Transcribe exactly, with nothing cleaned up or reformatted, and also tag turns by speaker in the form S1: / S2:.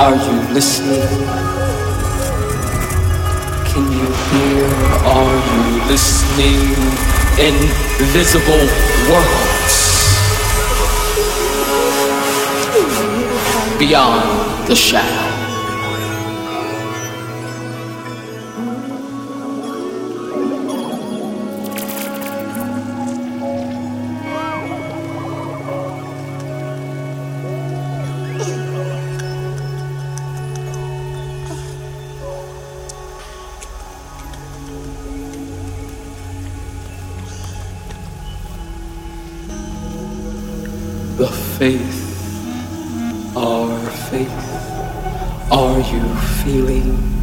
S1: Are you listening? Can you hear? Are you listening? Invisible worlds beyond the shadow. The faith, our faith, are you feeling?